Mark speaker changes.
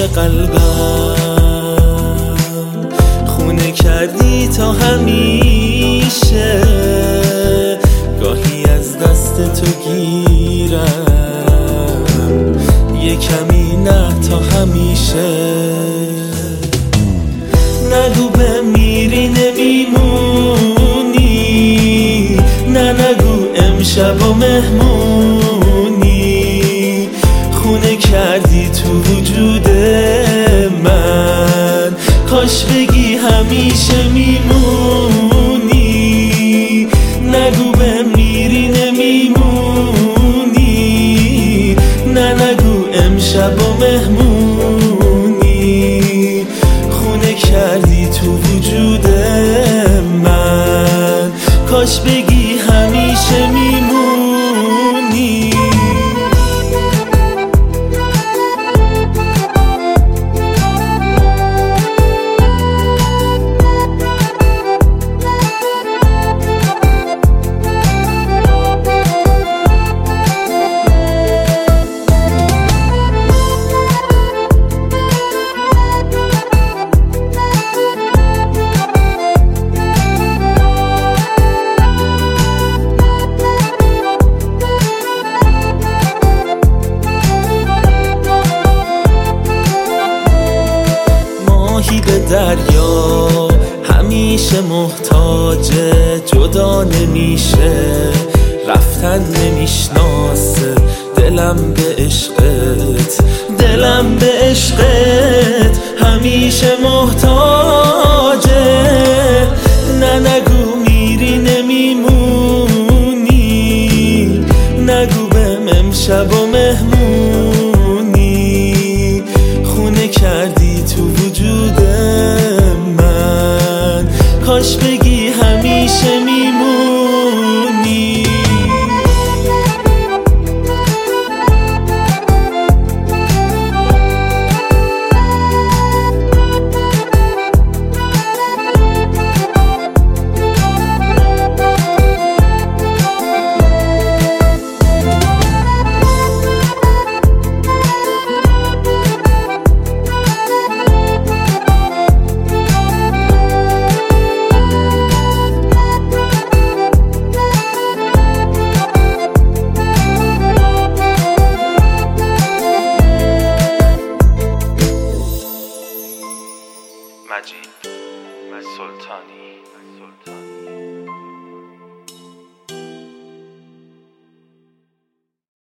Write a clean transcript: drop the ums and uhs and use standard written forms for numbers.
Speaker 1: قلبم خونه کردی تا همیشه، گاهی از دست تو گیرم یه کمی نه تا همیشه. نگو بمیری نمیمونی، نه نگو امشب و مهمونی، خونه کردی تو وجود من، کاش بگی همیشه میمونی. نگو بمیری نمیمونی، نه نگو امشب و مهمونی، خونه کردی تو وجود من، کاش بگی همیشه میمونی. ماهی به دریا همیشه محتاج، جدا نمیشه، رفتن نمیشناسه، دلم به عشقت، دلم به عشقت همیشه محتاجه. نه نگو میری نمیمونی، نگو بهم امشب و مهمونی، خونه کردی تو وجود من، کاش بگی همیشه میمونی.
Speaker 2: مجید سلطانی